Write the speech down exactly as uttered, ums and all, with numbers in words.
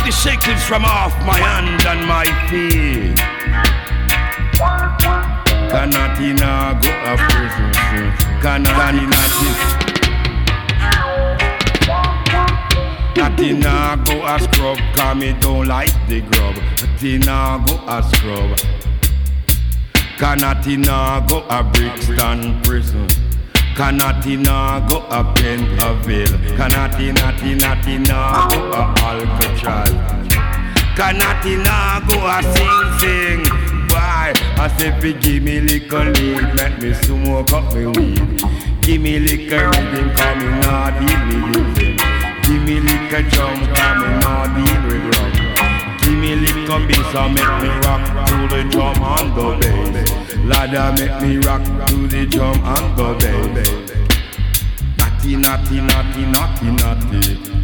the shackles from off my hand and my feet. Kanati na go a prison. Kanati nati. Nati na go a scrub, cause me don't like the grub. Nati na go a scrub. Kanati na go a Brixton prison. Kanati na go a Pentonville. Kanati nati nati na go a Alcatraz. Kanati na go a Sing Sing. Why? I say fi give me liquor lead, make me smoke up me weed. Give me liquor rhythm, cause me nah deal with using. Give me liquor jump, cause me nah deal with rum. Give me liquor bass and make me rock to the drum and the bass. Ladder make me rock to the drum and the bass. Natty, natty, natty, natty, natty.